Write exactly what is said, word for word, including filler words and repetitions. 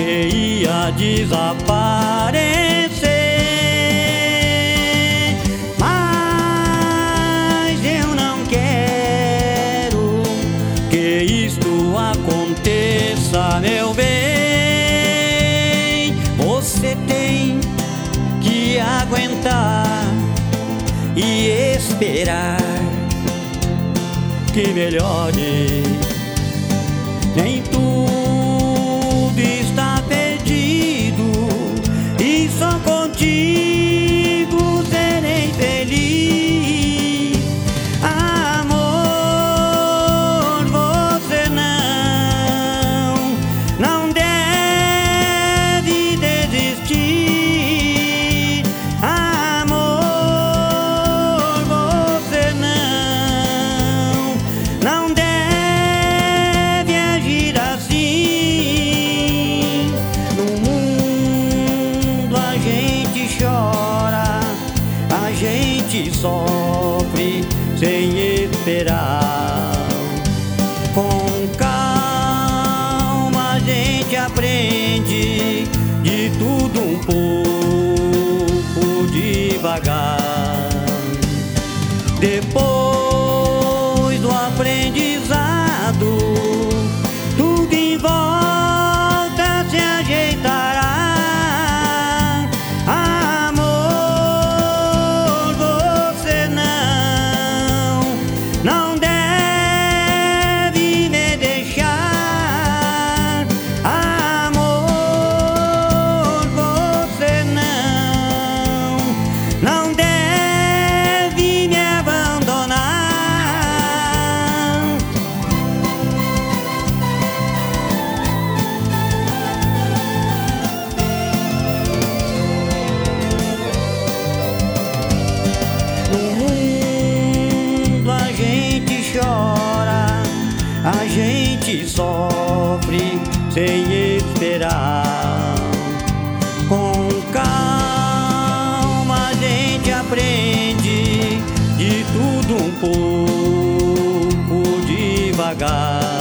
que ia desaparecer. Mas eu não quero que isto aconteça, meu bem. Você tem que aguentar e esperar que melhore. Nem tudo está perdido e só contigo serei feliz. Amor, você não, não deve desistir. Amor, você não, não deve agir assim. No mundo a gente chora, a gente sofre sem esperar. Com calma a gente aprende de tudo um pouco devagar. Depois do aprendizado, tudo em volta se ajeitará. Amor, você não, não deve me deixar. Amor, você não, não deve me abandonar. No mundo a gente chora, a gente sofre sem esperar. Com calma a gente aprende de tudo um pouco devagar.